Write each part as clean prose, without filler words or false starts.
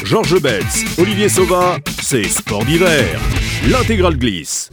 Georges Betz, Olivier Sauvin, c'est Sport d'hiver. L'intégrale glisse.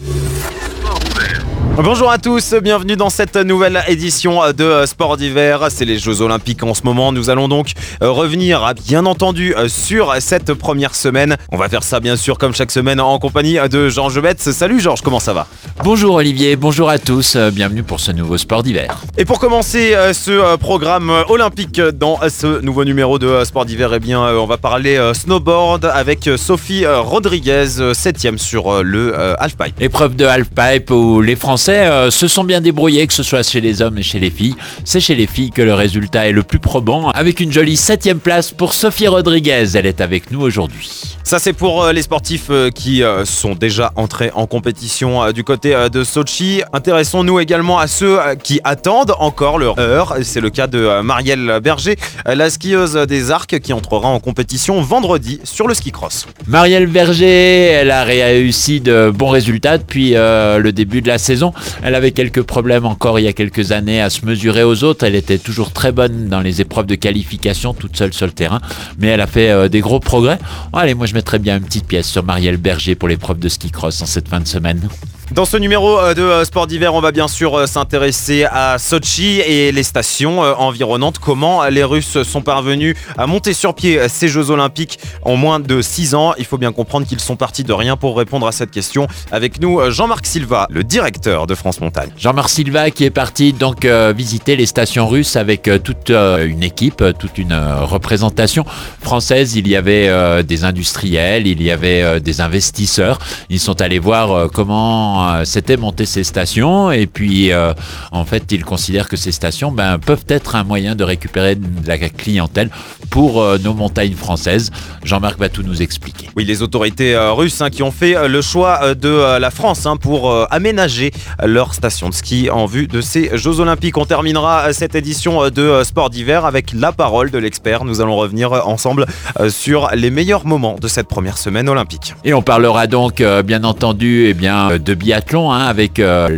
Bonjour à tous, bienvenue dans cette nouvelle édition de Sport d'hiver. C'est les Jeux Olympiques en ce moment. Nous allons donc revenir, bien entendu, sur cette première semaine. On va faire ça, bien sûr, comme chaque semaine, en compagnie de Georges Betz. Salut Georges, comment ça va ? Bonjour Olivier, bonjour à tous, bienvenue pour ce nouveau Sport d'hiver. Et pour commencer ce programme olympique dans ce nouveau numéro de Sport d'hiver, eh bien, on va parler snowboard avec Sophie Rodriguez, 7e sur le halfpipe. Épreuve de halfpipe où les Français se sont bien débrouillés, que ce soit chez les hommes et chez les filles. C'est chez les filles que le résultat est le plus probant, avec une jolie 7e place pour Sophie Rodriguez. Elle est avec nous aujourd'hui. Ça, c'est pour les sportifs qui sont déjà entrés en compétition du côté de Sochi. Intéressons-nous également à ceux qui attendent encore leur heure. C'est le cas de Marielle Berger, la skieuse des Arcs, qui entrera en compétition vendredi sur le ski cross. Marielle Berger, elle a réussi de bons résultats depuis le début de la saison. Elle avait quelques problèmes encore il y a quelques années à se mesurer aux autres. Elle était toujours très bonne dans les épreuves de qualification, toute seule sur le terrain. Mais elle a fait des gros progrès. Allez, moi je mettrais bien une petite pièce sur Marielle Berger pour l'épreuve de ski cross en cette fin de semaine. Dans ce numéro de Sport d'hiver, on va bien sûr s'intéresser à Sochi et les stations environnantes. Comment les Russes sont parvenus à monter sur pied ces Jeux Olympiques en moins de 6 ans. Il faut bien comprendre qu'ils sont partis de rien. Pour répondre à cette question, avec nous, Jean-Marc Silva, le directeur de France Montagne. Jean-Marc Silva qui est parti donc visiter les stations russes avec toute une équipe, toute une représentation française. Il y avait des industriels, il y avait des investisseurs. Ils sont allés voir comment c'était monter ces stations et puis en fait ils considèrent que ces stations peuvent être un moyen de récupérer de la clientèle pour nos montagnes françaises. Jean-Marc va tout nous expliquer. Oui, les autorités russes qui ont fait le choix de la France pour aménager leur station de ski en vue de ces Jeux Olympiques. On terminera cette édition de Sport d'hiver avec la parole de l'expert. Nous allons revenir ensemble sur les meilleurs moments de cette première semaine olympique. Et on parlera donc bien entendu de biathlon avec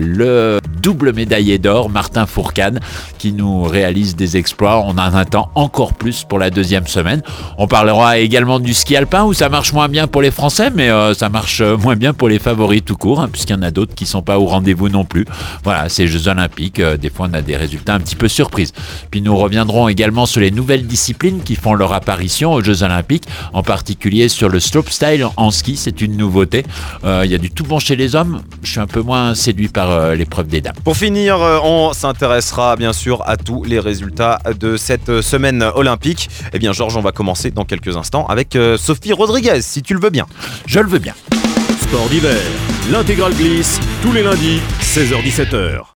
le double médaillé d'or Martin Fourcade qui nous réalise des exploits. On en attend encore plus pour la deuxième semaine. On parlera également du ski alpin où ça marche moins bien pour les Français, mais ça marche moins bien pour les favoris tout court, puisqu'il y en a d'autres qui ne sont pas au rendez-vous non plus. Voilà, ces Jeux Olympiques, des fois on a des résultats un petit peu surprises. Puis nous reviendrons également sur les nouvelles disciplines qui font leur apparition aux Jeux Olympiques, en particulier sur le slopestyle en ski, c'est une nouveauté. Il y a du tout bon chez les hommes. Je suis un peu moins séduit par l'épreuve des dames. Pour finir, on s'intéressera bien sûr à tous les résultats de cette semaine olympique. Eh bien Georges, on va commencer dans quelques instants avec Sophie Rodriguez, si tu le veux bien. Je le veux bien. Sport d'hiver, l'intégrale glisse, tous les lundis, 16h-17h.